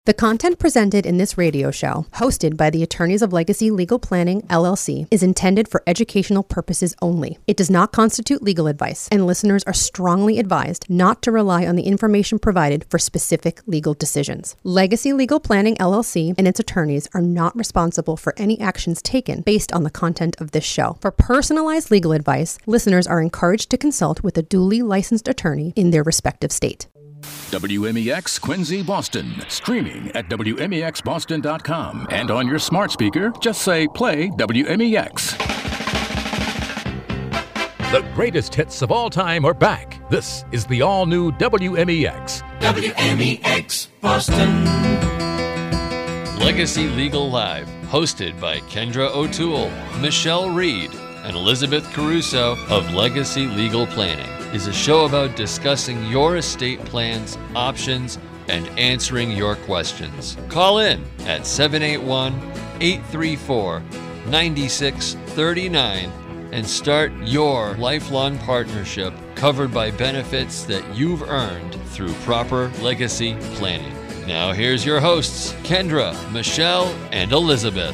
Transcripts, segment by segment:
The content presented in this radio show, hosted by the attorneys of Legacy Legal Planning, LLC, is intended for educational purposes only. It does not constitute legal advice, and listeners are strongly advised not to rely on the information provided for specific legal decisions. Legacy Legal Planning, LLC, and its attorneys are not responsible for any actions taken based on the content of this show. For personalized legal advice, listeners are encouraged to consult with a duly licensed attorney in their respective state. WMEX Quincy, Boston. Streaming at WMEXBoston.com. And on your smart speaker, just say play WMEX. The greatest hits of all time are back. This is the all-new WMEX. WMEX Boston. Legacy Legal Live, hosted by Kendra O'Toole, Michelle Reed, and Elizabeth Caruso of Legacy Legal Planning, is a show about discussing your estate plans, options, and answering your questions. Call in at 781-834-9639 and start your lifelong partnership covered by benefits that you've earned through proper legacy planning. Now here's your hosts, Kendra, Michelle, and Elizabeth.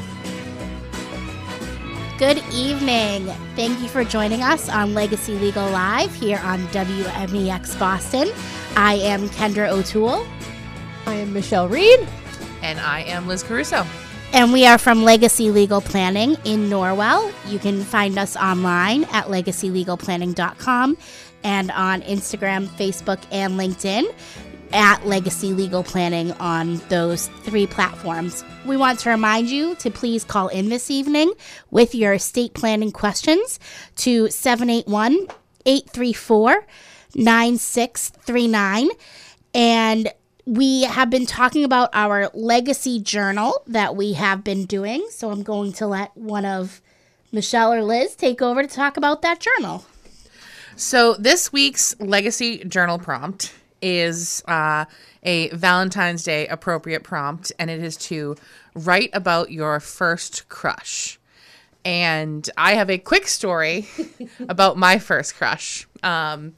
Good evening. Thank you for joining us on Legacy Legal Live here on WMEX Boston. I am Kendra O'Toole. I am Michelle Reed. And I am Liz Caruso. And we are from Legacy Legal Planning in Norwell. You can find us online at legacylegalplanning.com and on Instagram, Facebook, and LinkedIn at Legacy Legal Planning on those three platforms. We want to remind you to please call in this evening with your estate planning questions to 781-834-9639. And we have been talking about our legacy journal that we have been doing. So I'm going to let one of Michelle or Liz take over to talk about that journal. So this week's legacy journal prompt is a Valentine's Day appropriate prompt, and it is to write about your first crush. And I have a quick story about my first crush. I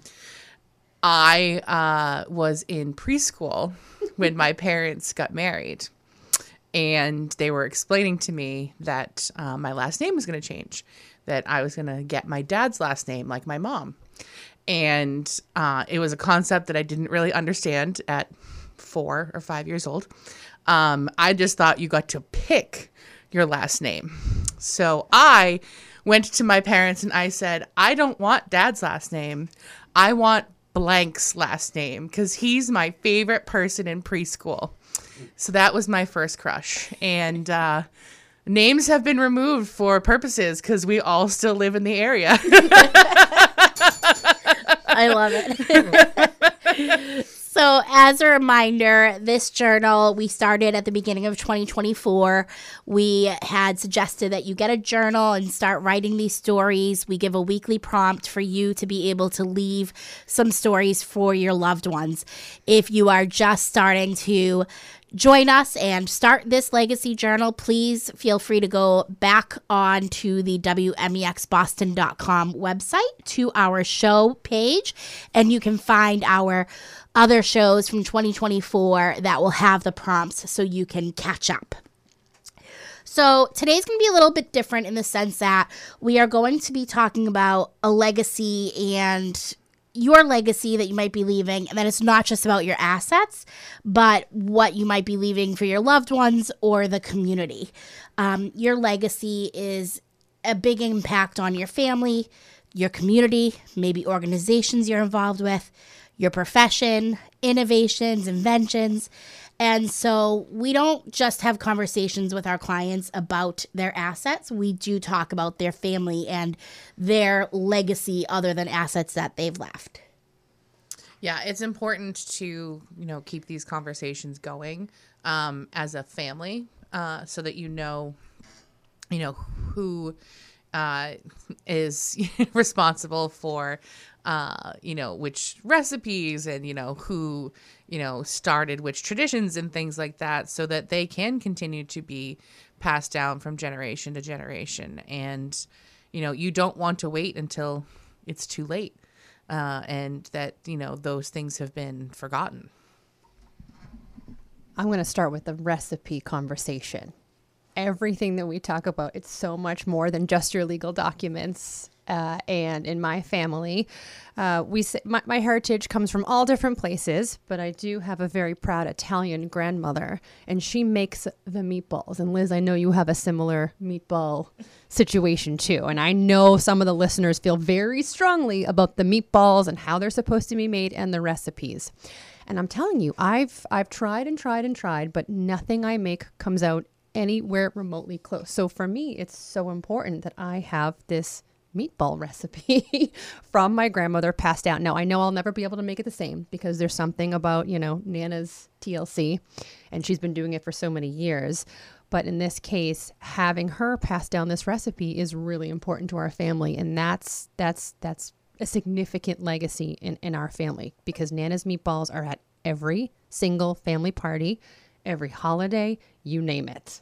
was in preschool when my parents got married, and they were explaining to me that my last name was going to change, that I was going to get my dad's last name like my mom. And it was a concept that I didn't really understand at 4 or 5 years old. I just thought you got to pick your last name. So I went to my parents and I said, I don't want dad's last name. I want blank's last name because he's my favorite person in preschool. So that was my first crush. And names have been removed for purposes because we all still live in the area. I love it. So as a reminder, this journal, we started at the beginning of 2024. We had suggested that you get a journal and start writing these stories. We give a weekly prompt for you to be able to leave some stories for your loved ones. If you are just starting to join us and start this legacy journal, please feel free to go back on to the WMEXBoston.com website to our show page, and you can find our other shows from 2024 that will have the prompts so you can catch up. So today's going to be a little bit different in the sense that we are going to be talking about a legacy and your legacy that you might be leaving, and then it's not just about your assets, but what you might be leaving for your loved ones or the community. Your legacy is a big impact on your family, your community, maybe organizations you're involved with, your profession, innovations, inventions. And so we don't just have conversations with our clients about their assets. We do talk about their family and their legacy other than assets that they've left. Yeah, it's important to, keep these conversations going as a family so that you know who is responsible for which recipes and, who, started which traditions and things like that so that they can continue to be passed down from generation to generation. And, you don't want to wait until it's too late and that, those things have been forgotten. I'm going to start with the recipe conversation. Everything that we talk about, it's so much more than just your legal documents. And in my family, my heritage comes from all different places, but I do have a very proud Italian grandmother, and she makes the meatballs. And Liz, I know you have a similar meatball situation too. And I know some of the listeners feel very strongly about the meatballs and how they're supposed to be made and the recipes. And I'm telling you, I've tried and tried and tried, but nothing I make comes out anywhere remotely close. So for me, it's so important that I have this meatball recipe from my grandmother passed down. Now, I know I'll never be able to make it the same because there's something about, Nana's TLC, and she's been doing it for so many years. But in this case, having her pass down this recipe is really important to our family. And that's a significant legacy in our family, because Nana's meatballs are at every single family party, every holiday, you name it.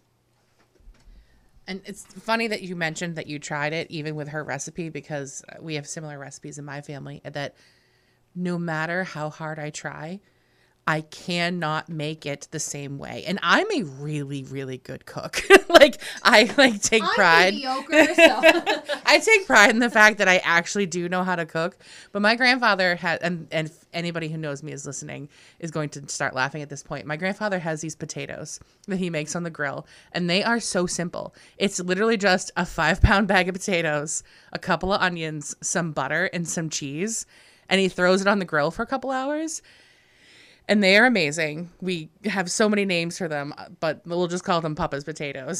And it's funny that you mentioned that you tried it even with her recipe, because we have similar recipes in my family that no matter how hard I try, I cannot make it the same way. And I'm a really, really good cook. I take pride. I'm mediocre, so. I take pride in the fact that I actually do know how to cook. But my grandfather had, and anybody who knows me is listening is going to start laughing at this point. My grandfather has these potatoes that he makes on the grill, and they are so simple. It's literally just a 5-pound bag of potatoes, a couple of onions, some butter, and some cheese. And he throws it on the grill for a couple hours. And they are amazing. We have so many names for them, but we'll just call them Papa's potatoes.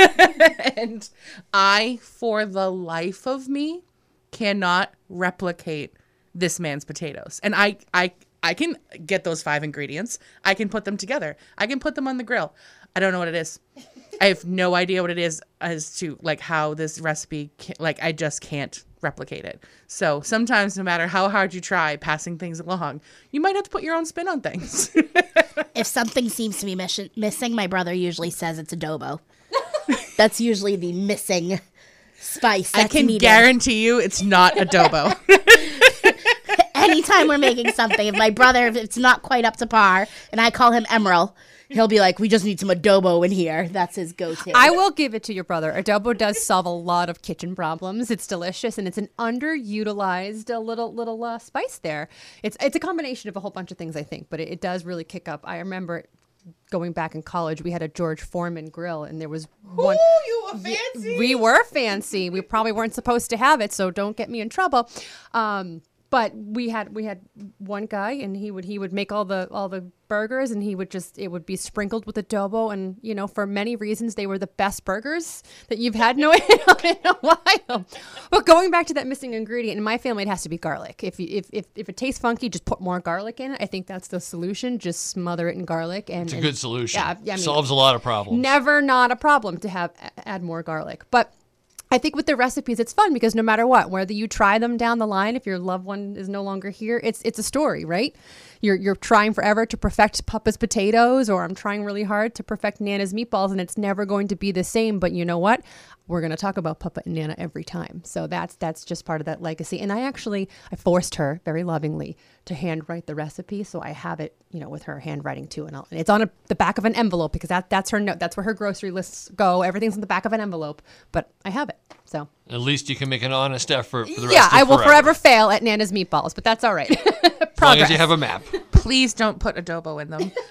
And I, for the life of me, cannot replicate this man's potatoes. And I can get those 5 ingredients. I can put them together. I can put them on the grill. I don't know what it is. I have no idea what it is as to how this recipe, I just can't replicate it. So sometimes, no matter how hard you try passing things along, you might have to put your own spin on things. If something seems to be missing, my brother usually says it's adobo. That's usually the missing spice. I can guarantee you it's not adobo. Anytime we're making something, if it's not quite up to par, and I call him Emerald, he'll be like, we just need some adobo in here. That's his go-to. I will give it to your brother. Adobo does solve a lot of kitchen problems. It's delicious, and it's an underutilized little spice there. It's a combination of a whole bunch of things, I think, but it does really kick up. I remember going back in college, we had a George Foreman grill, and there was one. Ooh, you were fancy. We were fancy. We probably weren't supposed to have it, so don't get me in trouble. But we had one guy, and he would make all the burgers, and it would be sprinkled with adobo, and for many reasons they were the best burgers that you've had in a while. But going back to that missing ingredient, in my family it has to be garlic. If it tastes funky, just put more garlic in it. I think that's the solution. Just smother it in garlic, and it's a good solution. Yeah, solves a lot of problems. Never not a problem to add more garlic, but I think with the recipes, it's fun because no matter what, whether you try them down the line, if your loved one is no longer here, it's a story, right? You're trying forever to perfect Papa's potatoes, or I'm trying really hard to perfect Nana's meatballs, and it's never going to be the same. But you know what? We're going to talk about Papa and Nana every time. So that's just part of that legacy. And I forced her very lovingly to handwrite the recipe. So I have it, with her handwriting too. And it's on the back of an envelope, because that's her note. That's where her grocery lists go. Everything's in the back of an envelope, but I have it. So at least you can make an honest effort for the rest of Yeah, I will forever fail at Nana's meatballs, but that's all right. As long as you have a map. Please don't put adobo in them.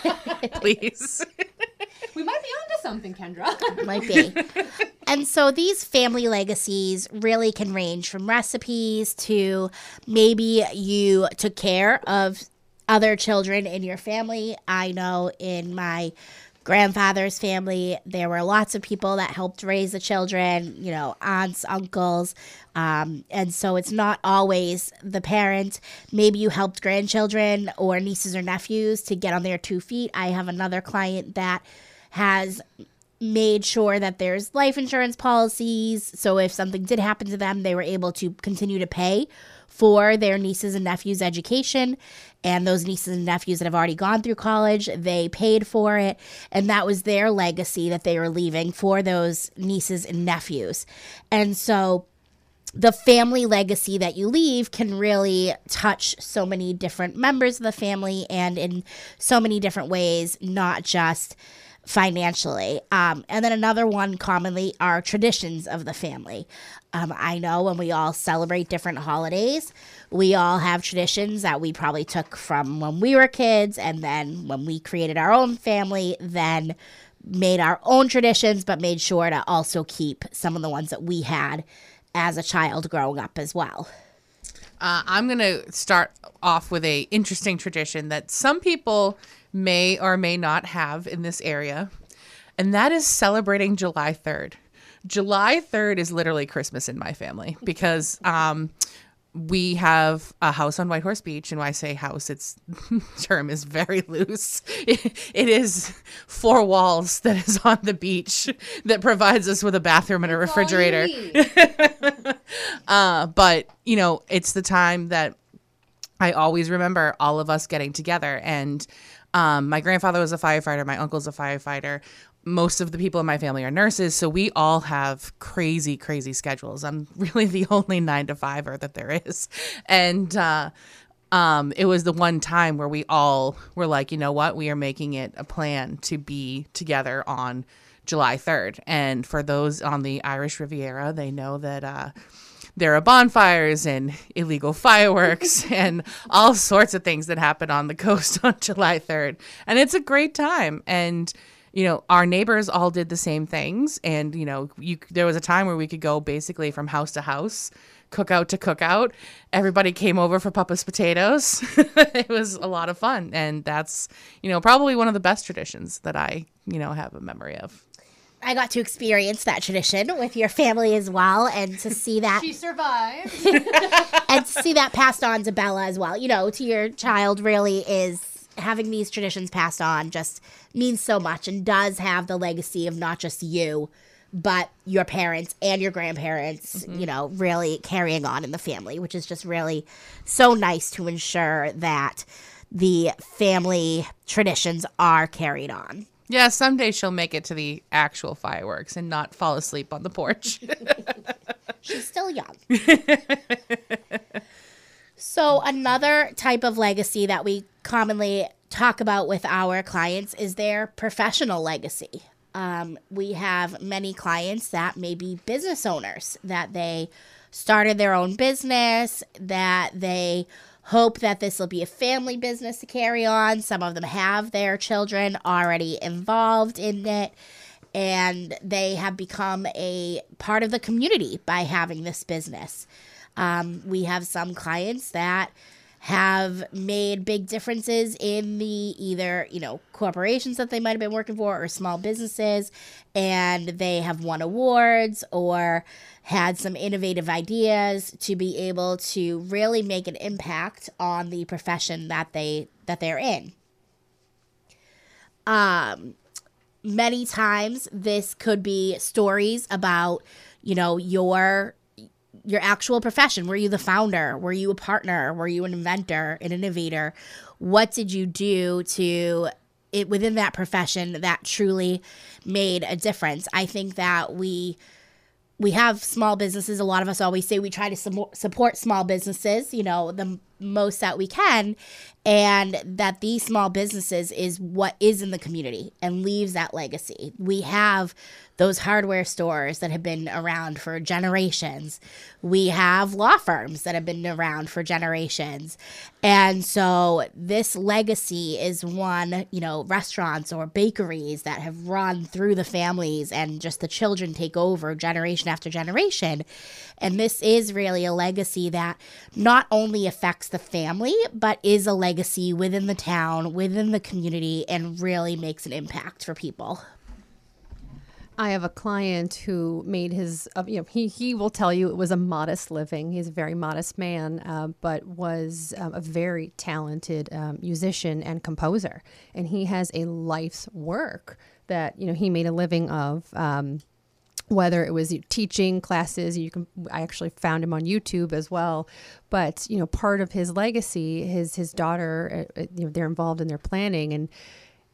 Please. We might be onto something, Kendra. Might be. And so these family legacies really can range from recipes to maybe you took care of other children in your family. I know in my grandfather's family, there were lots of people that helped raise the children, aunts, uncles. And so it's not always the parent. Maybe you helped grandchildren or nieces or nephews to get on their 2 feet. I have another client that has made sure that there's life insurance policies. So if something did happen to them, they were able to continue to pay for their nieces and nephews' education. And those nieces and nephews that have already gone through college, they paid for it. And that was their legacy that they were leaving for those nieces and nephews. And so the family legacy that you leave can really touch so many different members of the family and in so many different ways, not just financially. And then another one commonly are traditions of the family. I know when we all celebrate different holidays, we all have traditions that we probably took from when we were kids, and then when we created our own family, then made our own traditions, but made sure to also keep some of the ones that we had as a child growing up as well. I'm going to start off with a interesting tradition that some people may or may not have in this area, and that is celebrating July 3rd. July 3rd is literally Christmas in my family because we have a house on Whitehorse Beach, and when I say house, its term is very loose. It is 4 walls that is on the beach that provides us with a bathroom and a refrigerator. But, you know, it's the time that I always remember all of us getting together. And my grandfather was a firefighter. My uncle's a firefighter. Most of the people in my family are nurses, so we all have crazy, crazy schedules. I'm really the only 9-to-5er that there is. And it was the one time where we all were like, you know what, we are making it a plan to be together on July 3rd. And for those on the Irish Riviera, they know that there are bonfires and illegal fireworks and all sorts of things that happen on the coast on July 3rd. And it's a great time. And you know, our neighbors all did the same things. And, you know, there was a time where we could go basically from house to house, cookout to cookout. Everybody came over for Papa's potatoes. It was a lot of fun. And that's, you know, probably one of the best traditions that I, you know, have a memory of. I got to experience that tradition with your family as well, and to see that She survived. and to see that passed on to Bella as well, you know, to your child really is having these traditions passed on just means so much and does have the legacy of not just you, but your parents and your grandparents, you know, really carrying on in the family, which is just really so nice to ensure that the family traditions are carried on. Yeah, someday she'll make it to the actual fireworks and not fall asleep on the porch. She's still young. So another type of legacy that we commonly talk about with our clients is their professional legacy. We have many clients that may be business owners, that they started their own business, that they hope that this will be a family business to carry on. Some of them have their children already involved in it, and they have become a part of the community by having this business. We have some clients that have made big differences in the either, you know, corporations that they might have been working for or small businesses, and they have won awards or had some innovative ideas to be able to really make an impact on the profession that they're in. Many times this could be stories about, you know, your actual profession. Were you the founder? Were you a partner? Were you an inventor, an innovator? What did you do to it within that profession that truly made a difference? I think that we have small businesses. A lot of us always say we try to support small businesses, you know, the most that we can, and that these small businesses is what is in the community and leaves that legacy. We have those hardware stores that have been around for generations. We have law firms that have been around for generations. And so this legacy is one, you know, restaurants or bakeries that have run through the families and just the children take over generation after generation. And this is really a legacy that not only affects the family, but is a legacy within the town, within the community, and really makes an impact for people. I have a client who made his, you know, he will tell you it was a modest living. He's a very modest man, but was a very talented musician and composer. And he has a life's work that, you know, he made a living of, whether it was teaching classes. I actually found him on YouTube as well. But, you know, part of his legacy, his daughter, you know, they're involved in their planning, and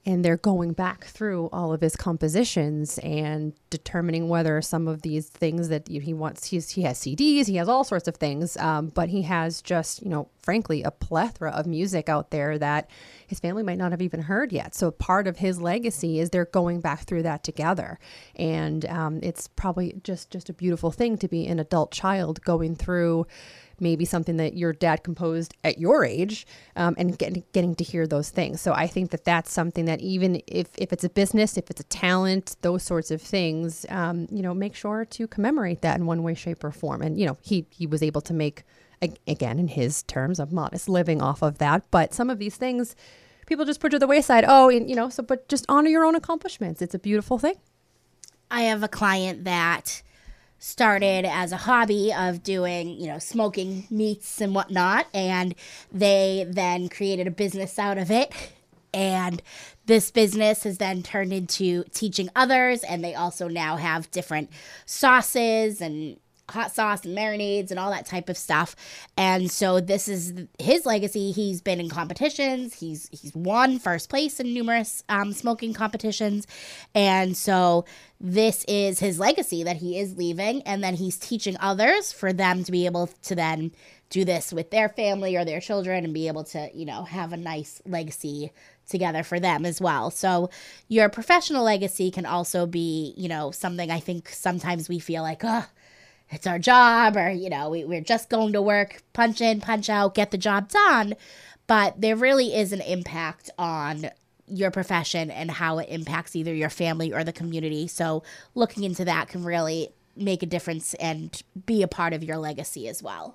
And they're going back through all of his compositions and determining whether some of these things that he wants, he has CDs, he has all sorts of things, but he has just, frankly, a plethora of music out there that his family might not have even heard yet. So part of his legacy is they're going back through that together. And it's probably just a beautiful thing to be an adult child going through maybe something that your dad composed at your age, and getting to hear those things. So I think that that's something that even if it's a business, if it's a talent, those sorts of things, make sure to commemorate that in one way, shape, or form. And, he was able to make, again, in his terms, a modest living off of that. But some of these things, people just put to the wayside. But just honor your own accomplishments. It's a beautiful thing. I have a client that started as a hobby of doing, smoking meats and whatnot, and they then created a business out of it. And this business has then turned into teaching others, and they also now have different sauces and hot sauce and marinades and all that type of stuff. And so this is his legacy. He's been in competitions. He's won first place in numerous smoking competitions. And so this is his legacy that he is leaving, and then he's teaching others for them to be able to then do this with their family or their children and be able to, have a nice legacy together for them as well. So your professional legacy can also be, something I think sometimes we feel like, it's our job, or, we're just going to work, punch in, punch out, get the job done. But there really is an impact on your profession and how it impacts either your family or the community. So looking into that can really make a difference and be a part of your legacy as well.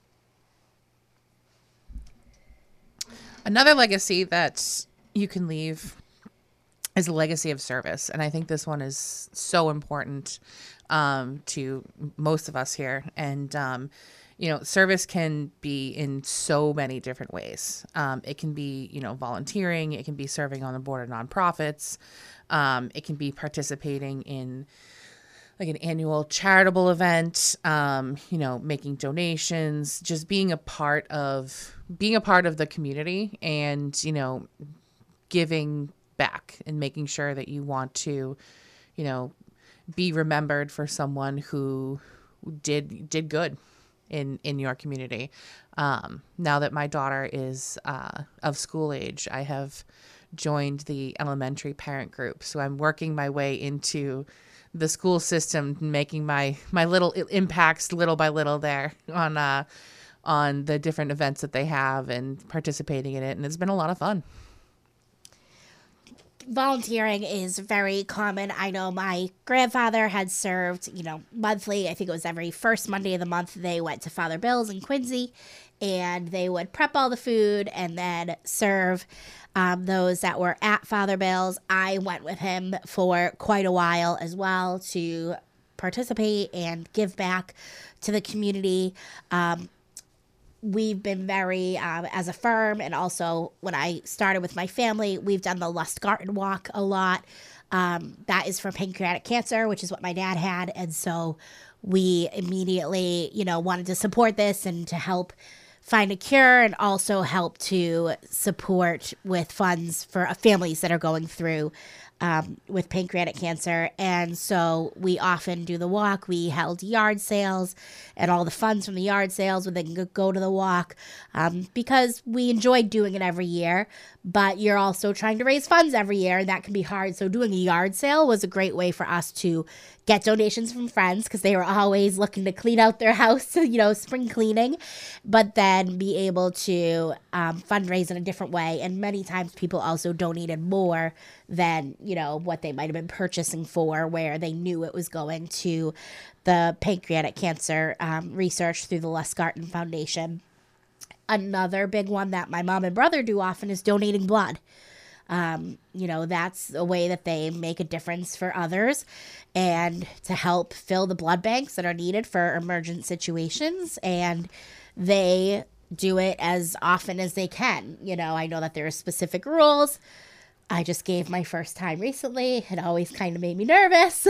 Another legacy that you can leave is a legacy of service. And I think this one is so important to most of us here. And, service can be in so many different ways. It can be, volunteering. It can be serving on the board of nonprofits. It can be participating in like an annual charitable event, making donations, just being a part of the community and, giving back and making sure that you want to, be remembered for someone who did good in your community. Now that my daughter is of school age, I have joined the elementary parent group. So I'm working my way into the school system, making my little impacts little by little there on the different events that they have and participating in it. And it's been a lot of fun. Volunteering is very common. I know my grandfather had served, monthly. I think it was every first Monday of the month. They went to Father Bill's in Quincy, and they would prep all the food and then serve those that were at Father Bill's. I went with him for quite a while as well to participate and give back to the community. We've been very, as a firm, and also when I started with my family, we've done the Lustgarten Walk a lot. That is for pancreatic cancer, which is what my dad had. And so we immediately, wanted to support this and to help find a cure, and also help to support with funds for families that are going through with pancreatic cancer. And so we often do the walk. We held yard sales, and all the funds from the yard sales would then go to the walk, because we enjoyed doing it every year. But you're also trying to raise funds every year, and that can be hard. So doing a yard sale was a great way for us to get donations from friends, because they were always looking to clean out their house, spring cleaning, but then be able to fundraise in a different way. And many times people also donated more than, what they might have been purchasing for, where they knew it was going to the pancreatic cancer research through the Lustgarten Foundation. Another big one that my mom and brother do often is donating blood. That's a way that they make a difference for others and to help fill the blood banks that are needed for emergent situations. And they do it as often as they can. I know that there are specific rules. I just gave my first time recently. It always kind of made me nervous.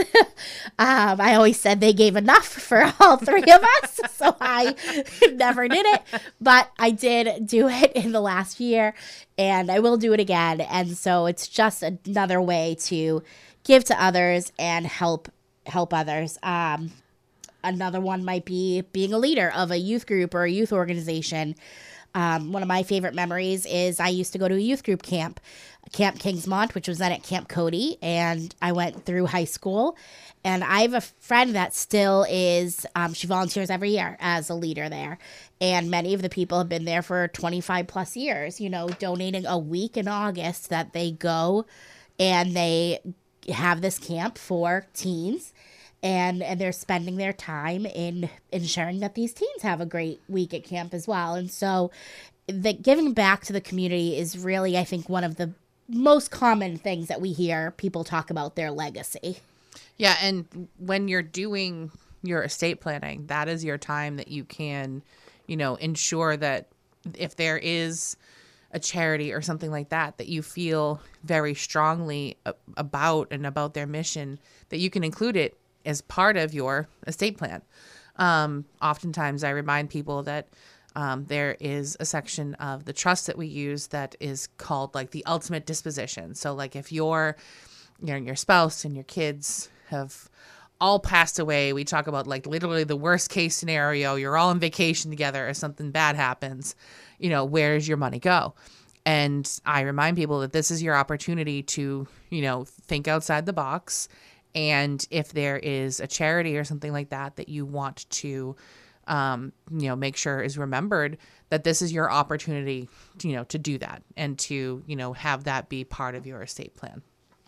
I always said they gave enough for all three of us, so I never did it. But I did do it in the last year, and I will do it again. And so it's just another way to give to others and help others. Another one might be being a leader of a youth group or a youth organization. One of my favorite memories is I used to go to a youth group Camp Kingsmont, which was then at Camp Cody, and I went through high school. And I have a friend that still is, she volunteers every year as a leader there. And many of the people have been there for 25 plus years, donating a week in August that they go and they have this camp for teens. And they're spending their time in ensuring that these teens have a great week at camp as well. And so the giving back to the community is really, I think, one of the most common things that we hear people talk about their legacy. Yeah, and when you're doing your estate planning, that is your time that you can, ensure that if there is a charity or something like that, that you feel very strongly about their mission, that you can include it as part of your estate plan. Oftentimes I remind people that there is a section of the trust that we use that is called like the ultimate disposition. So like if your spouse and your kids have all passed away, we talk about like literally the worst case scenario, you're all on vacation together or something bad happens, where does your money go? And I remind people that this is your opportunity to, think outside the box. And if there is a charity or something like that that you want to, make sure is remembered, that this is your opportunity, to do that and to, have that be part of your estate plan.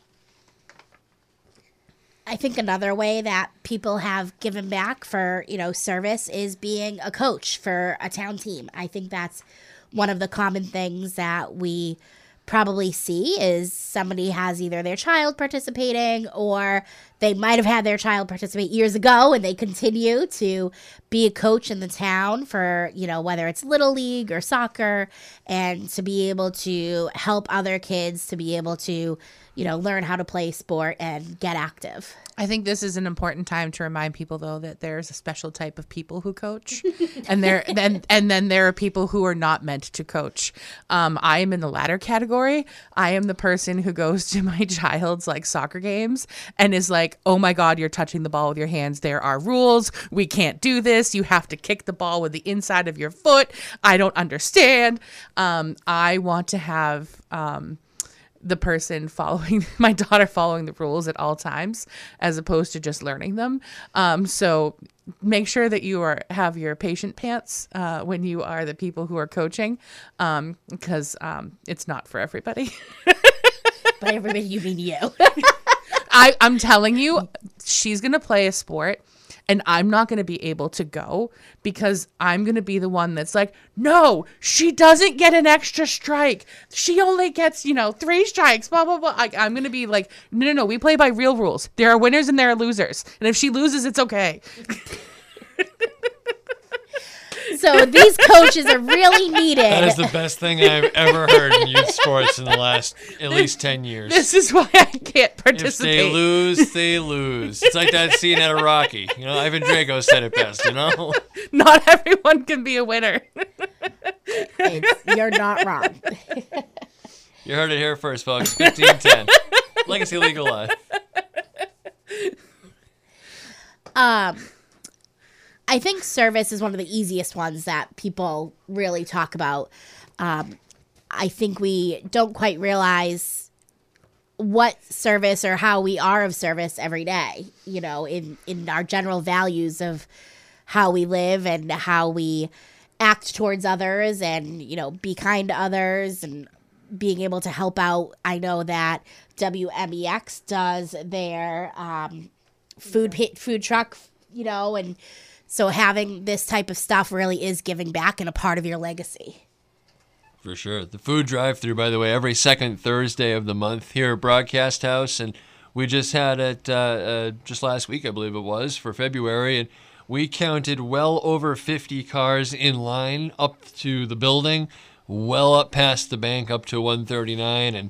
I think another way that people have given back for, service is being a coach for a town team. I think that's one of the common things that we probably see is somebody has either their child participating or they might have had their child participate years ago and they continue to be a coach in the town for, whether it's Little League or soccer, and to be able to help other kids to be able to, learn how to play sport and get active. I think this is an important time to remind people, though, that there's a special type of people who coach, and then there are people who are not meant to coach. I am in the latter category. I am the person who goes to my child's soccer games and is like, "Oh my God, you're touching the ball with your hands. There are rules. We can't do this. You have to kick the ball with the inside of your foot. I don't understand." I want to have the person following my daughter following the rules at all times, as opposed to just learning them. So make sure that you have your patient pants when you are the people who are coaching, because it's not for everybody. By everybody, you mean you. I'm telling you, she's going to play a sport. And I'm not going to be able to go because I'm going to be the one that's like, "No, she doesn't get an extra strike. She only gets, 3 strikes, blah, blah, blah." I'm going to be like, no, we play by real rules. There are winners and there are losers. And if she loses, it's okay. So these coaches are really needed. That is the best thing I've ever heard in youth sports in the last at least 10 years. This is why I can't participate. If they lose, they lose. It's like that scene out of Rocky. Ivan Drago said it best, Not everyone can be a winner. You're not wrong. You heard it here first, folks. 1510. Legacy Legal Life. I think service is one of the easiest ones that people really talk about. I think we don't quite realize what service or how we are of service every day, in our general values of how we live and how we act towards others and, be kind to others and being able to help out. I know that WMEX does their food truck, and so having this type of stuff really is giving back and a part of your legacy. For sure. The food drive-thru, by the way, every second Thursday of the month here at Broadcast House. And we just had it just last week, I believe it was, for February. And we counted well over 50 cars in line up to the building, well up past the bank, up to 139. And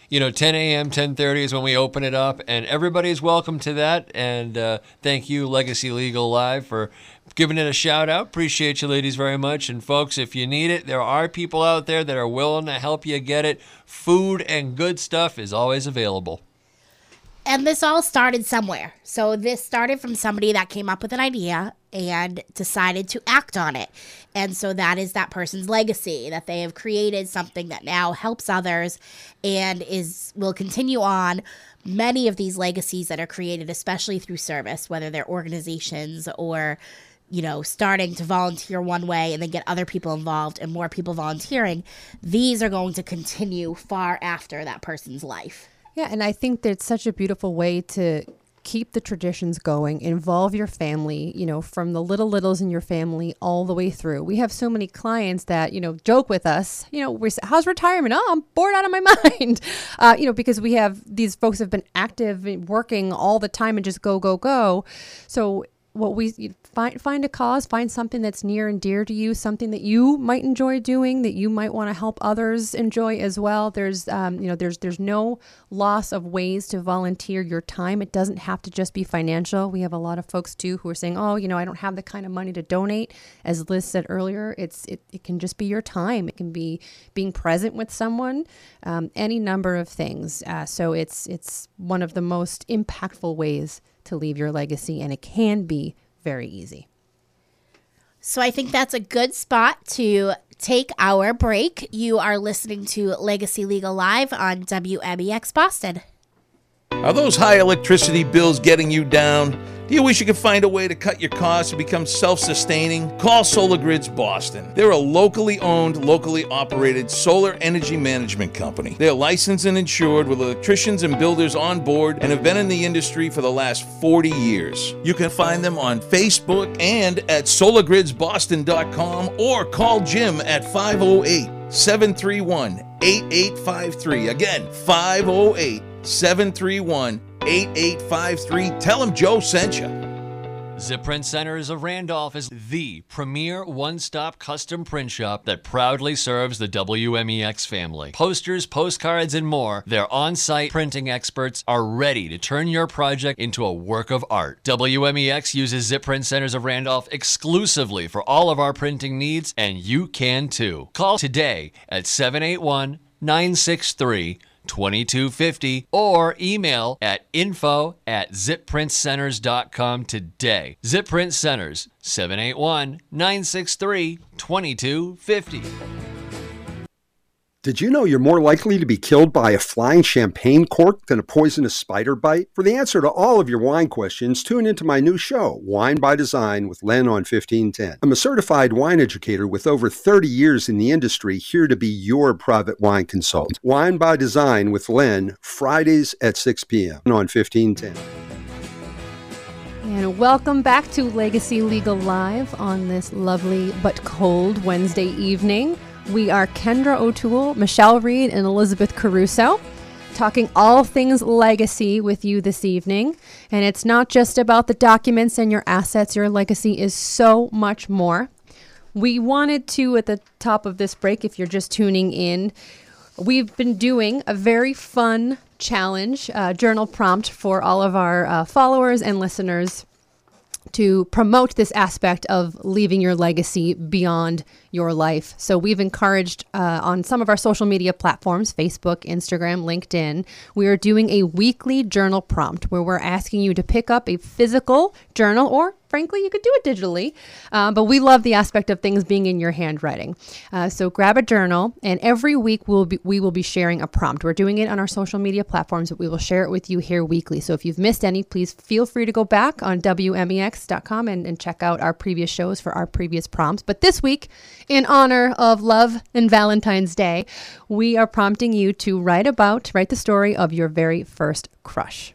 10 a.m., 10:30 is when we open it up, and everybody's welcome to that. And thank you, Legacy Legal Live, for giving it a shout out. Appreciate you ladies very much. And folks, if you need it, there are people out there that are willing to help you get it. Food and good stuff is always available. And this all started somewhere. So this started from somebody that came up with an idea and decided to act on it. And so that is that person's legacy, that they have created something that now helps others and will continue on. Many of these legacies that are created, especially through service, whether they're organizations or starting to volunteer one way and then get other people involved and more people volunteering, these are going to continue far after that person's life. Yeah, and I think that it's such a beautiful way to keep the traditions going, involve your family, from the littles in your family all the way through. We have so many clients that, joke with us, we say, how's retirement? Oh, I'm bored out of my mind. Because we have these folks have been active working all the time and just go. So what we find a cause, find something that's near and dear to you, something that you might enjoy doing, that you might want to help others enjoy as well. There's no loss of ways to volunteer your time. It doesn't have to just be financial. We have a lot of folks too who are saying, I don't have the kind of money to donate. As Liz said earlier, it can just be your time. It can be being present with someone, any number of things. So it's one of the most impactful ways to leave your legacy, and it can be very easy. So I think that's a good spot to take our break. You are listening to Legacy Legal Live on WMEX Boston. Are those high electricity bills getting you down? Do you wish you could find a way to cut your costs and become self-sustaining? Call Solar Grids Boston. They're a locally owned, locally operated solar energy management company. They're licensed and insured with electricians and builders on board and have been in the industry for the last 40 years. You can find them on Facebook and at solargridsboston.com or call Jim at 508-731-8853. Again, 508-731-8853. Tell them Joe sent you. Zip Print Centers of Randolph is the premier one-stop custom print shop that proudly serves the WMEX family. Posters, postcards, and more, their on-site printing experts are ready to turn your project into a work of art. WMEX uses Zip Print Centers of Randolph exclusively for all of our printing needs, and you can too. Call today at 781-963-2250 or email at info@zipprintcenters.com today. Zip Print Centers, 781-963-2250. Did you know you're more likely to be killed by a flying champagne cork than a poisonous spider bite? For the answer to all of your wine questions, tune into my new show, Wine by Design with Len on 1510. I'm a certified wine educator with over 30 years in the industry, here to be your private wine consultant. Wine by Design with Len, Fridays at 6 p.m. on 1510. And welcome back to Legacy Legal Live on this lovely but cold Wednesday evening. We are Kendra O'Toole, Michelle Reed, and Elizabeth Caruso, talking all things legacy with you this evening. And it's not just about the documents and your assets. Your legacy is so much more. We wanted to, at the top of this break, if you're just tuning in, we've been doing a very fun challenge, journal prompt for all of our followers and listeners to promote this aspect of leaving your legacy beyond your life. So we've encouraged on some of our social media platforms, Facebook, Instagram, LinkedIn, we are doing a weekly journal prompt where we're asking you to pick up a physical journal, or frankly, you could do it digitally, but we love the aspect of things being in your handwriting. So grab a journal, and every week we will be sharing a prompt. We're doing it on our social media platforms, but we will share it with you here weekly. So if you've missed any, please feel free to go back on WMEX.com and check out our previous shows for our previous prompts. But this week, in honor of Love and Valentine's Day, we are prompting you to write the story of your very first crush.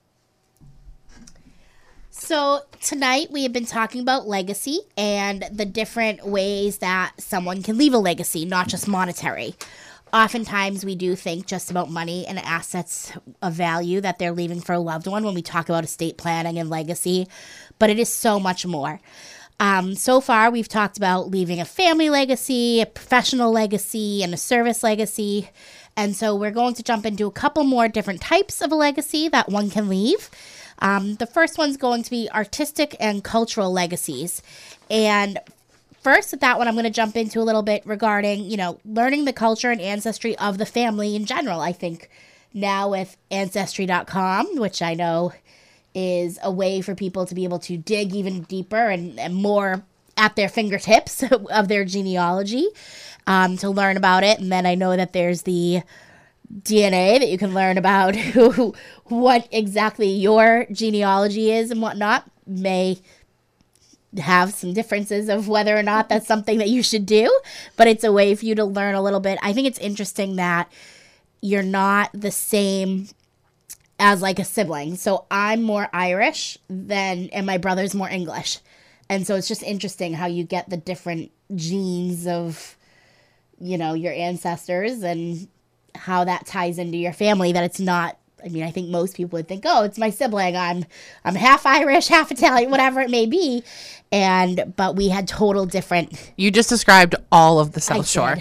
So tonight we have been talking about legacy and the different ways that someone can leave a legacy, not just monetary. Oftentimes we do think just about money and assets of value that they're leaving for a loved one when we talk about estate planning and legacy, but it is so much more. So far we've talked about leaving a family legacy, a professional legacy, and a service legacy. And so we're going to jump into a couple more different types of a legacy that one can leave. The first one's going to be artistic and cultural legacies. And first, with that one, I'm going to jump into a little bit regarding, learning the culture and ancestry of the family in general. I think now with Ancestry.com, which I know is a way for people to be able to dig even deeper and more at their fingertips of their genealogy to learn about it. And then I know that there's the DNA that you can learn about what exactly your genealogy is and whatnot. May have some differences of whether or not that's something that you should do, but it's a way for you to learn a little bit. I think it's interesting that you're not the same as like a sibling. So I'm more Irish and my brother's more English. And so it's just interesting how you get the different genes of, your ancestors and how that ties into your family, that it's not, I think most people would think, oh, it's my sibling. I'm half Irish, half Italian, whatever it may be. But we had total different. You just described all of the South Shore.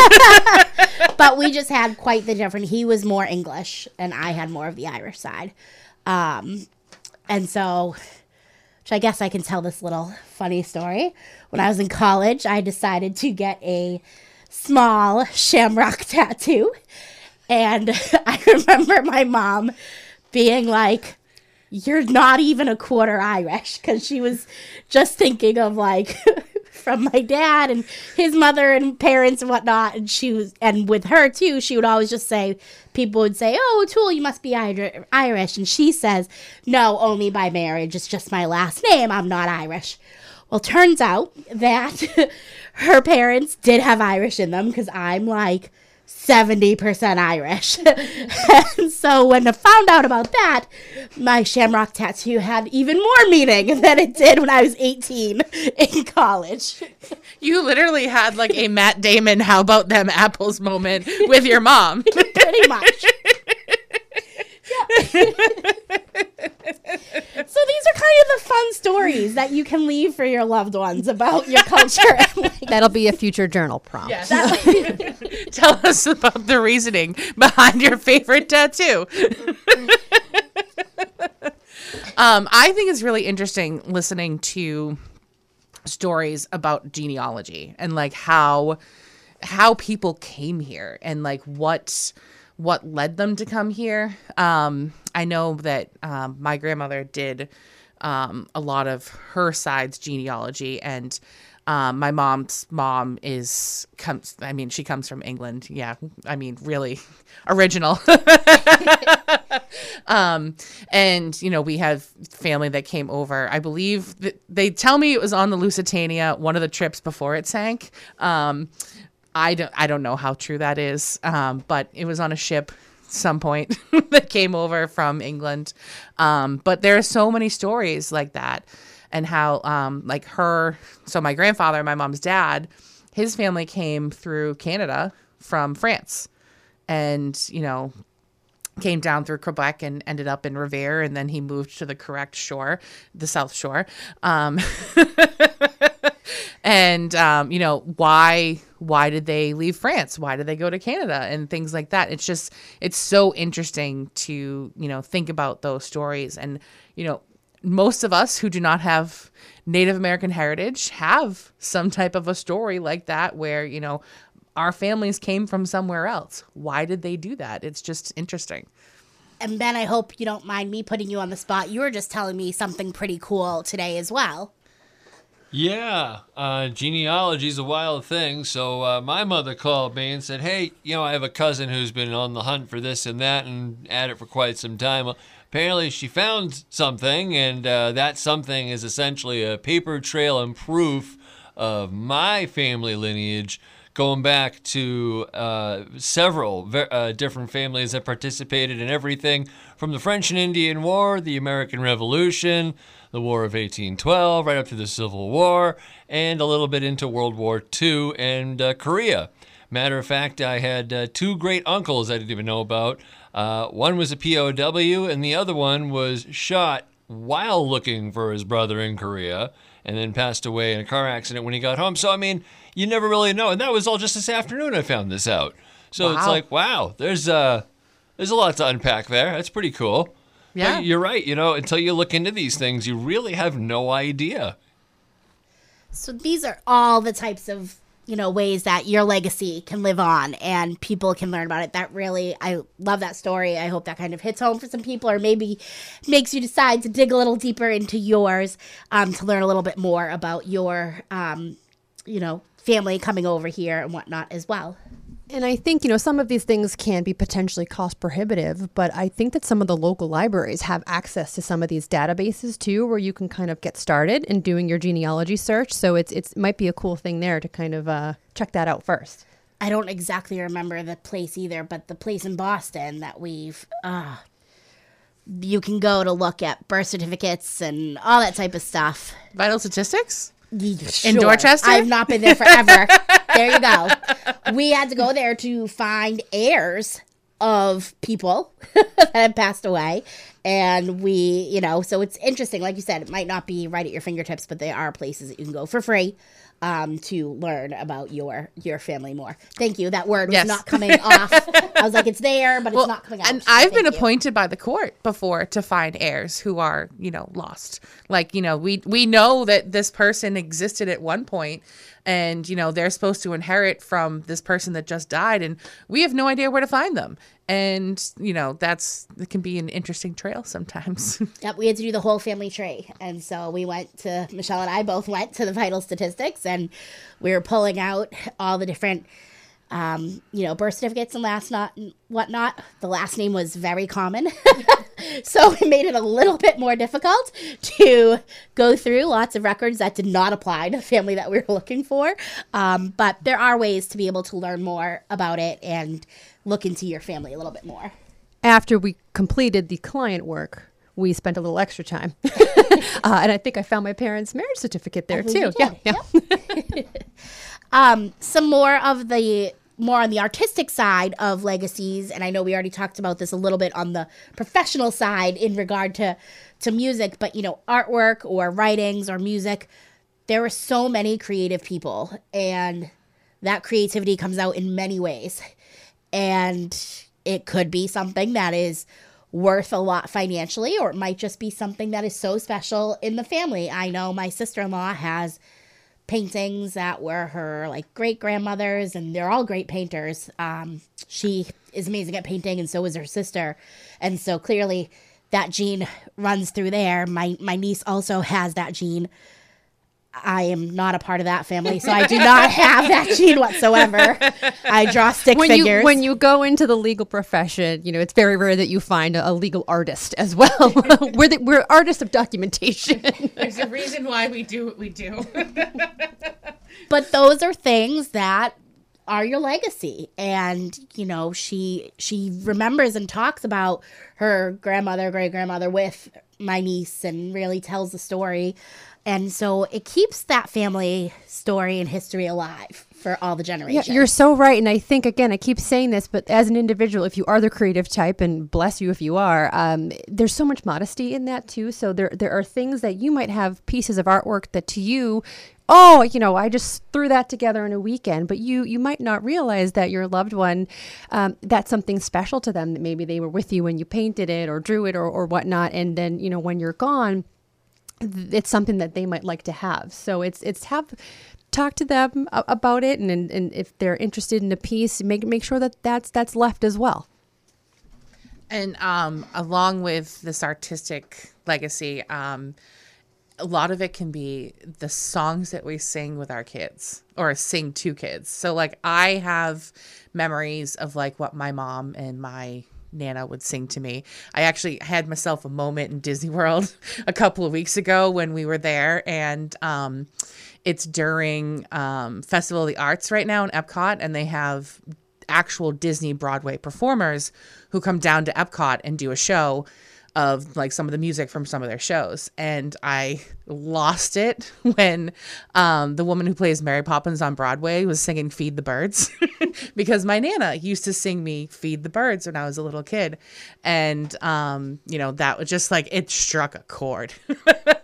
But we just had quite the different. He was more English and I had more of the Irish side. And so, which I guess I can tell this little funny story. When I was in college, I decided to get a small shamrock tattoo. And I remember my mom being like, you're not even a quarter Irish, because she was just thinking of like from my dad and his mother and parents and whatnot. And with her too, she would always just say, people would say, oh, O'Toole, you must be Irish. And she says, no, only by marriage. It's just my last name. I'm not Irish. Well, turns out that her parents did have Irish in them, because I'm like 70% Irish. And so when I found out about that, my shamrock tattoo had even more meaning than it did when I was 18 in college. You literally had like a Matt Damon, how about them apples moment with your mom. Pretty much. So these are kind of the fun stories that you can leave for your loved ones about your culture. That'll be a future journal prompt. Yes. Tell us about the reasoning behind your favorite tattoo. I think it's really interesting listening to stories about genealogy and like how people came here and like what led them to come here. I know that my grandmother did a lot of her side's genealogy, and my mom's mom she comes from England. Yeah, really original. And we have family that came over. I believe they tell me it was on the Lusitania, one of the trips before it sank. I don't know how true that is, but it was on a ship some point that came over from England. But there are so many stories like that, and how so my grandfather, my mom's dad, his family came through Canada from France, and came down through Quebec and ended up in Revere, and then he moved to the correct shore, the South Shore. And, why did they leave France? Why did they go to Canada and things like that? It's so interesting to, think about those stories. And, most of us who do not have Native American heritage have some type of a story like that where, our families came from somewhere else. Why did they do that? It's just interesting. And Ben, I hope you don't mind me putting you on the spot. You were just telling me something pretty cool today as well. Yeah, genealogy is a wild thing. So my mother called me and said, hey, I have a cousin who's been on the hunt for this and that and at it for quite some time. Well, apparently she found something, and that something is essentially a paper trail and proof of my family lineage, going back to several different families that participated in everything from the French and Indian War, the American Revolution, the War of 1812, right up to the Civil War, and a little bit into World War II and Korea. Matter of fact, I had two great uncles I didn't even know about. One was a POW, and the other one was shot while looking for his brother in Korea, and then passed away in a car accident when he got home. So, you never really know. And that was all just this afternoon I found this out. So it's like, wow, there's a lot to unpack there. That's pretty cool. Yeah. But you're right. Until you look into these things, you really have no idea. So these are all the types of, ways that your legacy can live on and people can learn about it. I love that story. I hope that kind of hits home for some people, or maybe makes you decide to dig a little deeper into yours, to learn a little bit more about your, family coming over here and whatnot as well. And I think, some of these things can be potentially cost prohibitive, but I think that some of the local libraries have access to some of these databases too, where you can kind of get started in doing your genealogy search. So it might be a cool thing there to kind of check that out first. I don't exactly remember the place either, but the place in Boston that you can go to look at birth certificates and all that type of stuff. Vital statistics? Sure. In Dorchester? I've not been there forever. There you go. We had to go there to find heirs of people that had passed away. And so it's interesting. Like you said, it might not be right at your fingertips, but there are places that you can go for free to learn about your family more. Thank you. That word was not coming off. I was like, it's there, but it's not coming out. And I've been appointed by the court before to find heirs who are, lost. Like, we know that this person existed at one point and, they're supposed to inherit from this person that just died. And we have no idea where to find them. And, it can be an interesting trail sometimes. Yep, we had to do the whole family tree. And so Michelle and I both went to the vital statistics, and we were pulling out all the different, birth certificates and whatnot. The last name was very common. So it made it a little bit more difficult to go through lots of records that did not apply to the family that we were looking for. But there are ways to be able to learn more about it and look into your family a little bit more. After we completed the client work, we spent a little extra time. And I think I found my parents' marriage certificate there too. Yeah. Some more on the artistic side of legacies, and I know we already talked about this a little bit on the professional side in regard to music, but artwork or writings or music, there are so many creative people, and that creativity comes out in many ways. And it could be something that is worth a lot financially, or it might just be something that is so special in the family. I know my sister-in-law has paintings that were her great-grandmother's, and they're all great painters. She is amazing at painting, and so is her sister. And so clearly that gene runs through there. My niece also has that gene. I am not a part of that family, so I do not have that gene whatsoever. I draw stick figures. When you go into the legal profession, it's very rare that you find a legal artist as well. We're artists of documentation. There's a reason why we do what we do. But those are things that are your legacy. And, she remembers and talks about her grandmother, great-grandmother with my niece and really tells the story. And so it keeps that family story and history alive for all the generations. Yeah, you're so right. And I think, again, I keep saying this, but as an individual, if you are the creative type, and bless you if you are, there's so much modesty in that too. So there are things that you might have pieces of artwork that to you, I just threw that together in a weekend, but you might not realize that your loved one, that's something special to them, that maybe they were with you when you painted it or drew it or whatnot. And then, when you're gone, it's something that they might like to have. So talk to them about it. And if they're interested in a piece, make sure that that's left as well. And along with this artistic legacy, a lot of it can be the songs that we sing with our kids or sing to kids. So I have memories of what my mom and my Nana would sing to me. I actually had myself a moment in Disney World a couple of weeks ago when we were there, and it's during Festival of the Arts right now in Epcot, and they have actual Disney Broadway performers who come down to Epcot and do a show of some of the music from some of their shows. And I lost it when the woman who plays Mary Poppins on Broadway was singing Feed the Birds because my Nana used to sing me Feed the Birds when I was a little kid. And, that was just it struck a chord.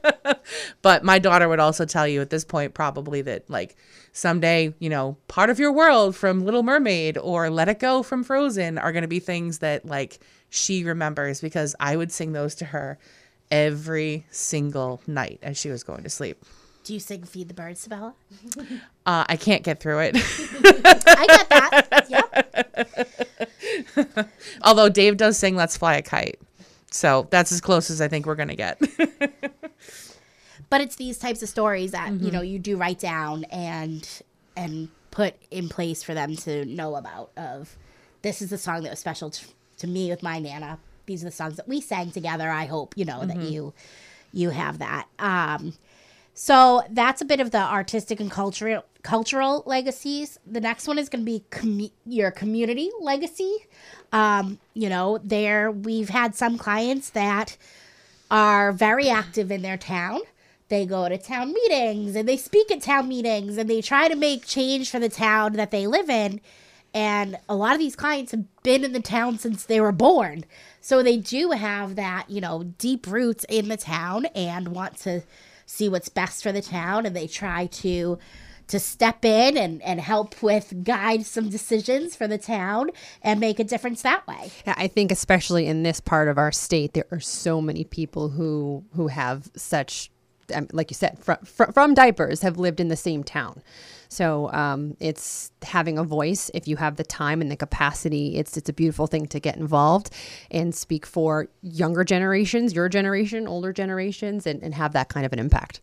But my daughter would also tell you at this point probably that like someday, you know, Part of Your World from Little Mermaid or Let It Go from Frozen are going to be things that like she remembers, because I would sing those to her every single night as she was going to sleep. Do you sing Feed the Birds, Sabella? I can't get through it. I get that. Yep. Although Dave does sing Let's Fly a Kite. So that's as close as I think we're going to get. But it's these types of stories that, you know, you do write down and put in place for them to know about. Of this is the song that was special to me with my Nana. These are the songs that we sang together. I hope, you know, that you have that. So that's a bit of the artistic and cultural legacies. The next one is going to be your community legacy. You know, we've had some clients that are very active in their town. They go to town meetings and they speak at town meetings and they try to make change for the town that they live in. And a lot of these clients have been in the town since they were born. So they do have that, you know, deep roots in the town and want to see what's best for the town, and they try to step in and help guide some decisions for the town and make a difference that way. Yeah, I think especially in this part of our state, there are so many people who have such, like you said, from diapers have lived in the same town. So it's having a voice. If you have the time and the capacity, it's a beautiful thing to get involved and speak for younger generations, your generation, older generations, and have that kind of an impact.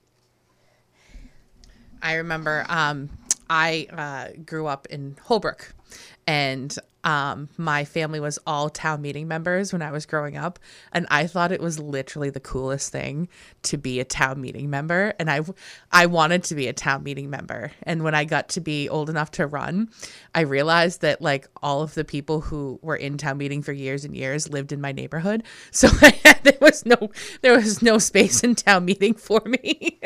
I remember I grew up in Holbrook, and my family was all town meeting members when I was growing up, and I thought it was literally the coolest thing to be a town meeting member, and I wanted to be a town meeting member. And when I got to be old enough to run, I realized that like all of the people who were in town meeting for years and years lived in my neighborhood, so there was no space in town meeting for me.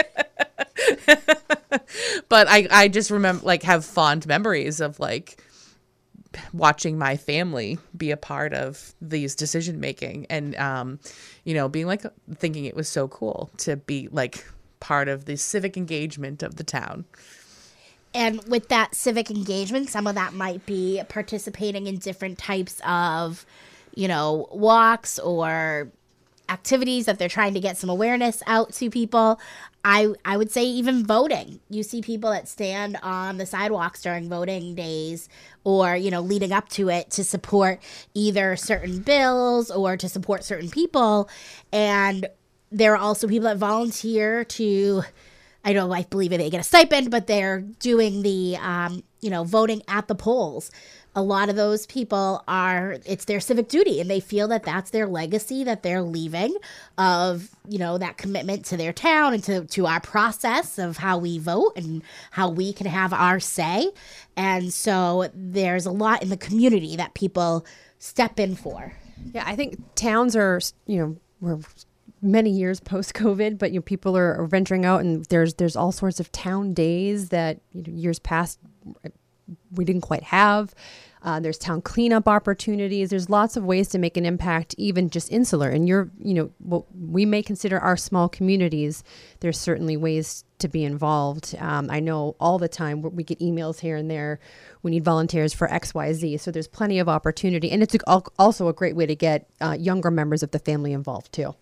But I just remember like have fond memories of like watching my family be a part of these decision making, and you know, being like thinking it was so cool to be like part of the civic engagement of the town. And with that civic engagement, some of that might be participating in different types of, you know, walks or activities that they're trying to get some awareness out to people. I would say even voting. You see people that stand on the sidewalks during voting days or, you know, leading up to it to support either certain bills or to support certain people. And there are also people that volunteer to, I believe they get a stipend, but they're doing the, you know, voting at the polls. A lot of those people it's their civic duty, and they feel that that's their legacy that they're leaving of, you know, that commitment to their town and to our process of how we vote and how we can have our say. And so there's a lot in the community that people step in for. Yeah, I think towns are, you know, we're many years post-COVID, but, you know, people are venturing out, and there's all sorts of town days that, you know, years past we didn't quite have. There's town cleanup opportunities. There's lots of ways to make an impact, even just insular. And what we may consider our small communities, there's certainly ways to be involved. I know all the time we get emails here and there. We need volunteers for XYZ. So there's plenty of opportunity. And it's also a great way to get younger members of the family involved too.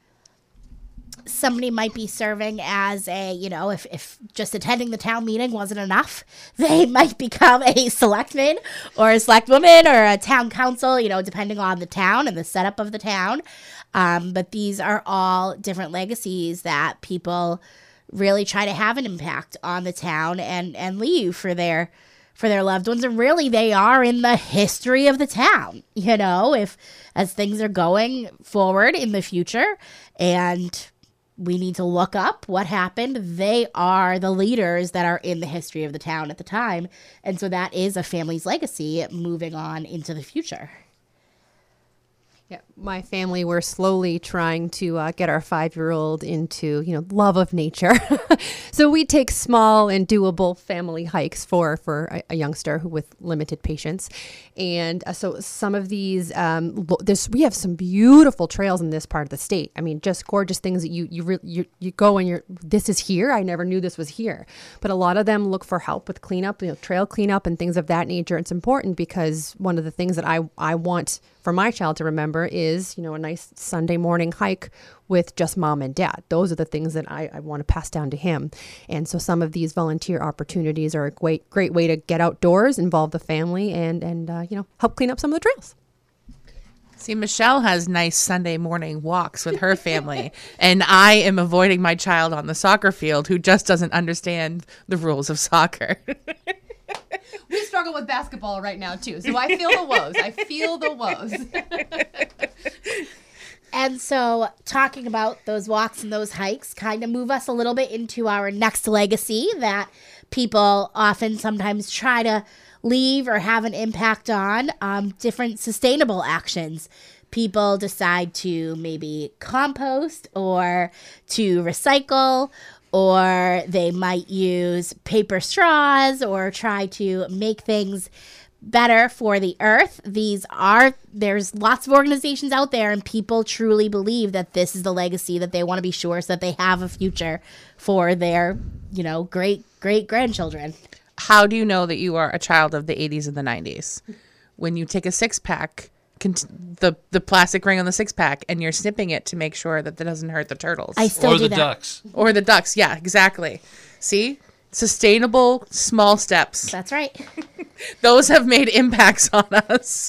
Somebody might be serving as a, you know, if just attending the town meeting wasn't enough, they might become a selectman or a selectwoman or a town council, you know, depending on the town and the setup of the town. But these are all different legacies that people really try to have an impact on the town and leave for their loved ones. And really, they are in the history of the town, you know, as things are going forward in the future and we need to look up what happened. They are the leaders that are in the history of the town at the time. And so that is a family's legacy moving on into the future. Yeah. my family, we're slowly trying to get our 5-year-old into, love of nature. So we take small and doable family hikes for a youngster with limited patience. And so some of these, we have some beautiful trails in this part of the state. I mean, just gorgeous things that you go and this is here. I never knew this was here. But a lot of them look for help with cleanup, trail cleanup and things of that nature. It's important because one of the things that I want for my child to remember is, a nice Sunday morning hike with just mom and dad. Those are the things that I want to pass down to him. And so some of these volunteer opportunities are a great way to get outdoors, involve the family, and help clean up some of the trails. See, Michelle has nice Sunday morning walks with her family, and I am avoiding my child on the soccer field who just doesn't understand the rules of soccer. We struggle with basketball right now, too, so I feel the woes. And so talking about those walks and those hikes kind of move us a little bit into our next legacy that people often sometimes try to leave or have an impact on, different sustainable actions. People decide to maybe compost or to recycle, or they might use paper straws or try to make things better for the earth. There's lots of organizations out there, and people truly believe that this is the legacy that they want to be sure so that they have a future for their, great grandchildren. How do you know that you are a child of the 80s and the 90s? When you take a 6-pack, the plastic ring on the 6-pack, and you're snipping it to make sure that doesn't hurt the turtles. I still do that. Ducks. Or the ducks. Yeah, exactly. See? Sustainable small steps. That's right. Those have made impacts on us.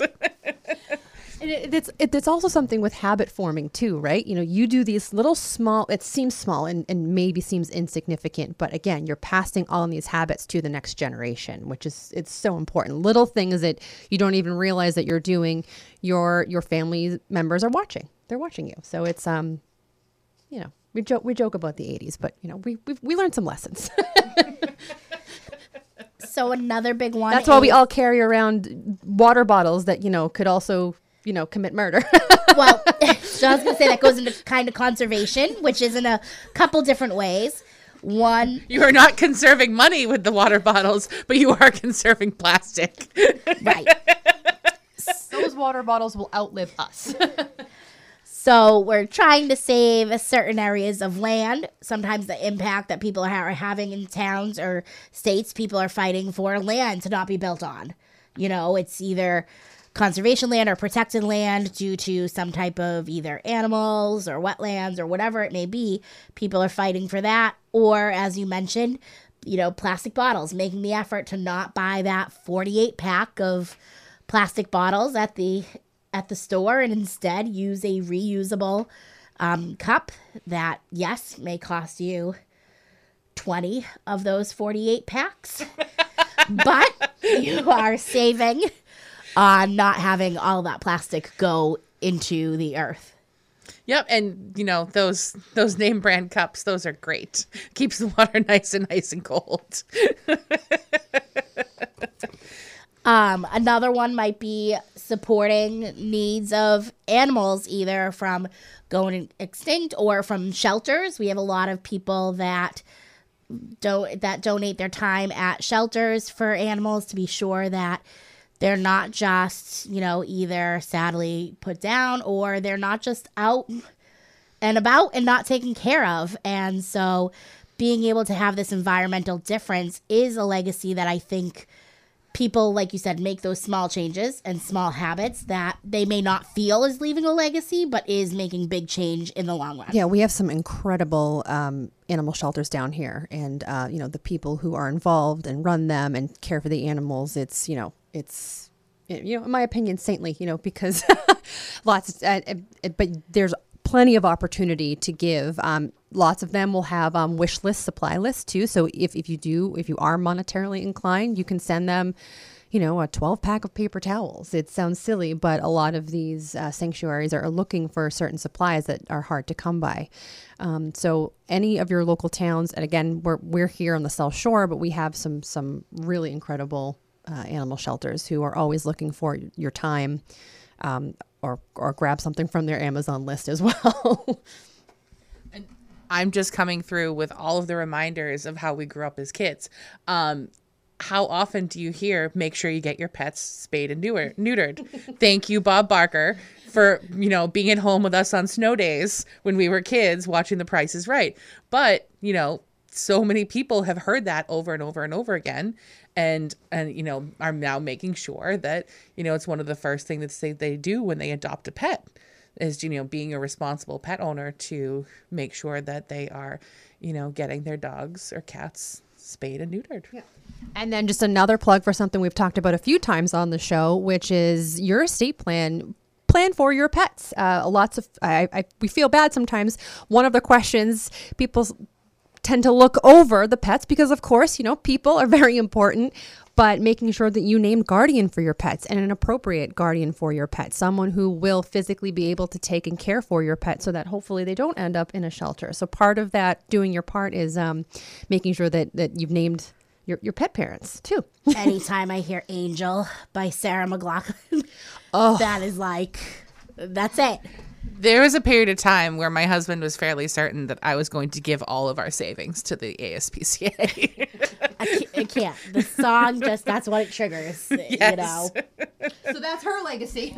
It's also something with habit forming too, right? You do these little small, it seems small and maybe seems insignificant, but again, you're passing on these habits to the next generation, it's so important. Little things that you don't even realize that you're doing, your family members are watching. They're watching you. So it's, we joke about the 80s, but we learned some lessons. So another big one. That's why we all carry around water bottles that, could also, commit murder. Well, so I was going to say that goes into kind of conservation, which is in a couple different ways. One, you are not conserving money with the water bottles, but you are conserving plastic. Right. Those water bottles will outlive us. So we're trying to save certain areas of land. Sometimes the impact that people are having in towns or states, people are fighting for land to not be built on. It's either conservation land or protected land due to some type of either animals or wetlands or whatever it may be. People are fighting for that. Or, as you mentioned, plastic bottles, making the effort to not buy that 48-pack of plastic bottles at the store and instead use a reusable cup that, yes, may cost you 20 of those 48 packs, but you are saving on not having all that plastic go into the earth. Yep, and those name brand cups, those are great. Keeps the water nice and cold. Another one might be supporting needs of animals, either from going extinct or from shelters. We have a lot of people that donate their time at shelters for animals to be sure that they're not just, either sadly put down or they're not just out and about and not taken care of. And so being able to have this environmental difference is a legacy that I think people, like you said, make those small changes and small habits that they may not feel is leaving a legacy, but is making big change in the long run. Yeah, we have some incredible animal shelters down here, and the people who are involved and run them and care for the animals, it's in my opinion, saintly, because but there's plenty of opportunity to give. Lots of them will have wish lists, supply lists too. So if you are monetarily inclined, you can send them, a 12-pack of paper towels. It sounds silly, but a lot of these sanctuaries are looking for certain supplies that are hard to come by. So any of your local towns, and again, we're here on the South Shore, but we have some really incredible animal shelters who are always looking for your time. or grab something from their Amazon list as well. I'm just coming through with all of the reminders of how we grew up as kids. How often do you hear, make sure you get your pets spayed and neutered? Thank you, Bob Barker, for, being at home with us on snow days when we were kids watching The Price is Right. But, so many people have heard that over and over and over again and are now making sure that, it's one of the first things that they do when they adopt a pet is, being a responsible pet owner to make sure that they are, getting their dogs or cats spayed and neutered. Yeah. And then just another plug for something we've talked about a few times on the show, which is your estate plan for your pets. We feel bad sometimes. One of the questions people tend to look over the pets because, of course, people are very important, but making sure that you name guardian for your pets and an appropriate guardian for your pet, someone who will physically be able to take and care for your pet so that hopefully they don't end up in a shelter. So part of that, doing your part, is making sure that you've named your pet parents too. Anytime I hear Angel by Sarah McLachlan, that is that's it. There was a period of time where my husband was fairly certain that I was going to give all of our savings to the ASPCA. I can't. The song that's what it triggers, Yes. So that's her legacy.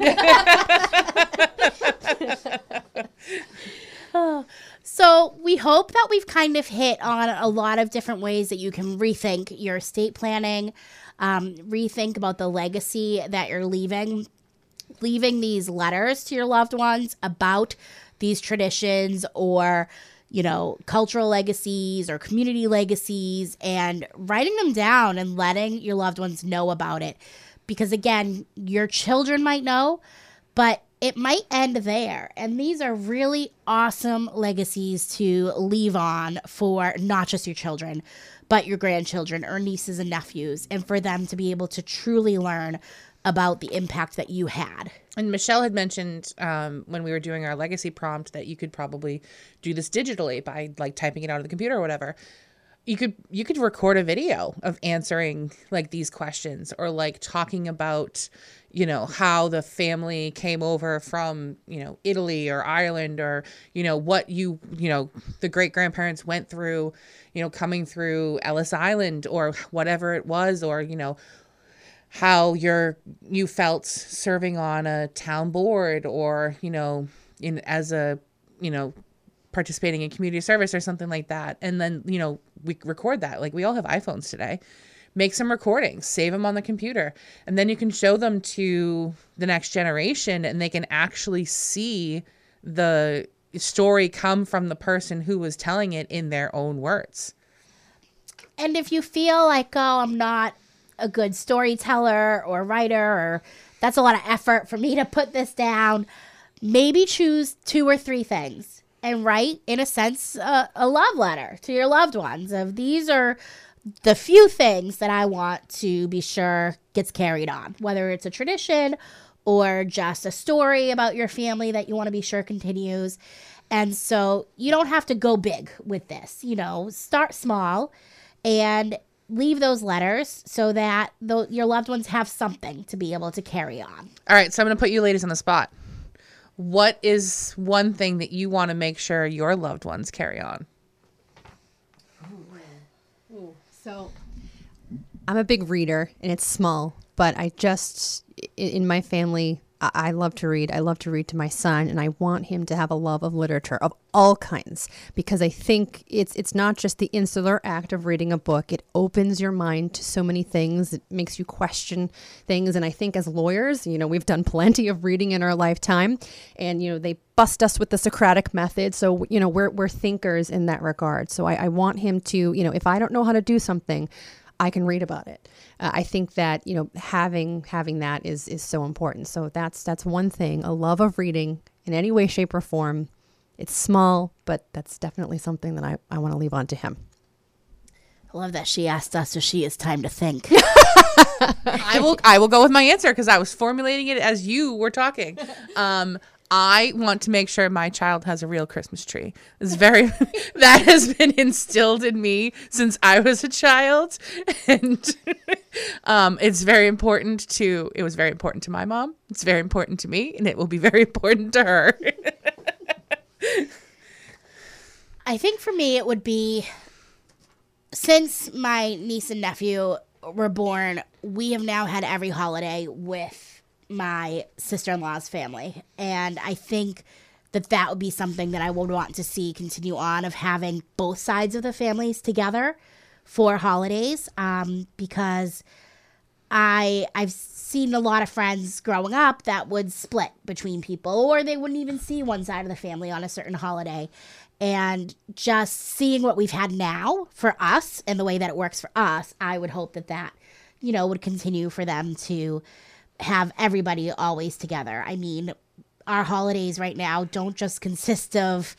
So we hope that we've kind of hit on a lot of different ways that you can rethink your estate planning, rethink about the legacy that you're leaving these letters to your loved ones about these traditions or, cultural legacies or community legacies, and writing them down and letting your loved ones know about it. Because again, your children might know, but it might end there. And these are really awesome legacies to leave on for not just your children, but your grandchildren or nieces and nephews, and for them to be able to truly learn about the impact that you had. And Michelle had mentioned when we were doing our legacy prompt that you could probably do this digitally by typing it out of the computer or whatever. You could record a video of answering these questions, or talking about, how the family came over from, Italy or Ireland, or, what the great grandparents went through, coming through Ellis Island or whatever it was, or, how you felt serving on a town board, or, participating in community service or something like that. And then, we record that. We all have iPhones today. Make some recordings, save them on the computer, and then you can show them to the next generation, and they can actually see the story come from the person who was telling it in their own words. And if you feel like, I'm not a good storyteller or writer, or that's a lot of effort for me to put this down, maybe choose 2 or 3 things and write, in a sense, a love letter to your loved ones of, these are the few things that I want to be sure gets carried on, whether it's a tradition or just a story about your family that you want to be sure continues. And so you don't have to go big with this, start small and leave those letters so that your loved ones have something to be able to carry on. All right, so I'm going to put you ladies on the spot. What is one thing that you want to make sure your loved ones carry on? So I'm a big reader, and it's small, but in my family, I love to read. I love to read to my son, and I want him to have a love of literature of all kinds, because I think it's not just the insular act of reading a book. It opens your mind to so many things. It makes you question things. And I think as lawyers, we've done plenty of reading in our lifetime, and, they bust us with the Socratic method. So, we're thinkers in that regard. So I want him to, if I don't know how to do something, I can read about it. I think that, having that is so important. So that's one thing, a love of reading in any way, shape, or form. It's small, but that's definitely something that I want to leave on to him. I love that she asked us if she has time to think. I will go with my answer because I was formulating it as you were talking. I want to make sure my child has a real Christmas tree. It's that has been instilled in me since I was a child. And it's very important it was very important to my mom. It's very important to me, and it will be very important to her. I think for me, it would be, since my niece and nephew were born, we have now had every holiday with my sister-in-law's family. And I think that would be something that I would want to see continue on, of having both sides of the families together for holidays, because I've seen a lot of friends growing up that would split between people, or they wouldn't even see one side of the family on a certain holiday. And just seeing what we've had now for us and the way that it works for us, I would hope that would continue for them to have everybody always together. I mean, our holidays right now don't just consist of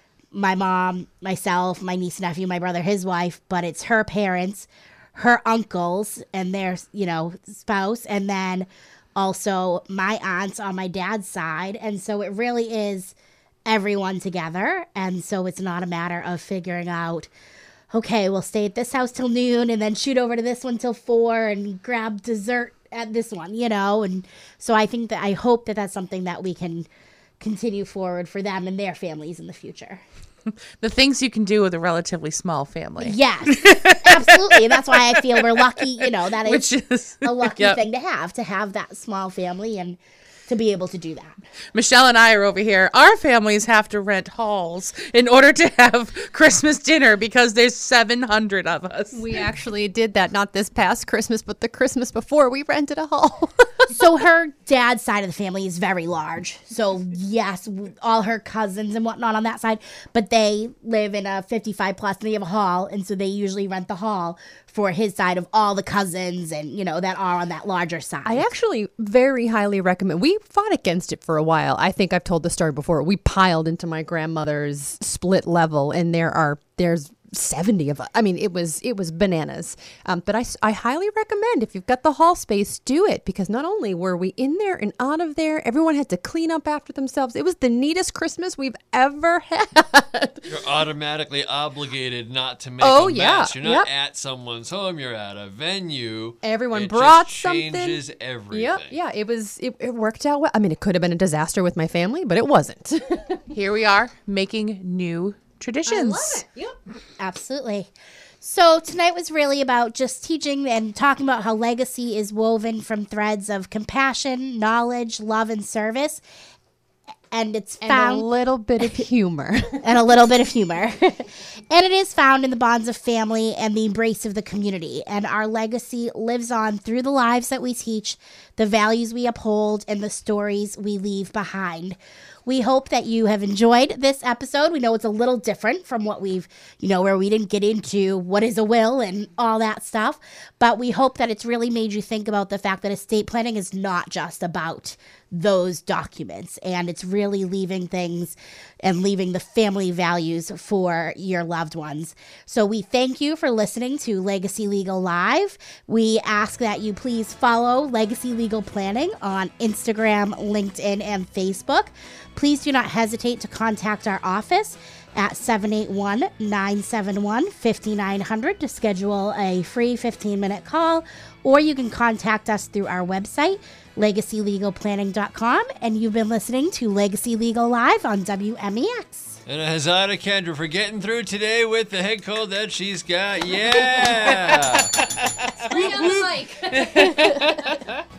my mom, myself, my niece, nephew, my brother, his wife, but it's her parents, her uncles, and their, spouse, and then also my aunts on my dad's side. And so it really is everyone together. And so it's not a matter of figuring out, okay, we'll stay at this house till noon and then shoot over to this one till 4 and grab dessert at this one, and so I hope that that's something that we can continue forward for them and their families in the future. The things you can do with a relatively small family. Yes, absolutely. And that's why I feel we're lucky, that is a lucky thing to have that small family and to be able to do that. Michelle and I are over here. Our families have to rent halls in order to have Christmas dinner because there's 700 of us. We actually did that, not this past Christmas, but the Christmas before. We rented a hall. So her dad's side of the family is very large. So yes, all her cousins and whatnot on that side, but they live in a 55 plus and they have a hall. And so they usually rent the hall for his side of all the cousins and, that are on that larger side. I actually very highly recommend. We fought against it for a while. I think I've told the story before. We piled into my grandmother's split level, and there's 70 of us. I mean, it was bananas. But I highly recommend, if you've got the hall space, do it, because not only were we in there and out of there, everyone had to clean up after themselves. It was the neatest Christmas we've ever had. You're automatically obligated not to make a mess. You're not at someone's home. You're at a venue. Everyone brought just something. Changes everything. Yeah. It worked out well. I mean, it could have been a disaster with my family, but it wasn't. Here we are making new traditions. I love it. Yep. Absolutely. So tonight was really about just teaching and talking about how legacy is woven from threads of compassion, knowledge, love, and service. And it's found... And a little bit of humor. And a little bit of humor. And it is found in the bonds of family and the embrace of the community. And our legacy lives on through the lives that we teach, the values we uphold, and the stories we leave behind. We hope that you have enjoyed this episode. We know it's a little different from what we've, where we didn't get into what is a will and all that stuff. But we hope that it's really made you think about the fact that estate planning is not just about those documents, and it's really leaving things and leaving the family values for your loved ones. So we thank you for listening to Legacy Legal Live. We ask that you please follow Legacy Legal Planning on Instagram, LinkedIn, and Facebook. Please do not hesitate to contact our office at 781-971-5900 to schedule a free 15-minute call, or you can contact us through our website, legacylegalplanning.com. And you've been listening to Legacy Legal Live on WMEX. And a huzzah to Kendra for getting through today with the head cold that she's got. Yeah! Bring on the mic.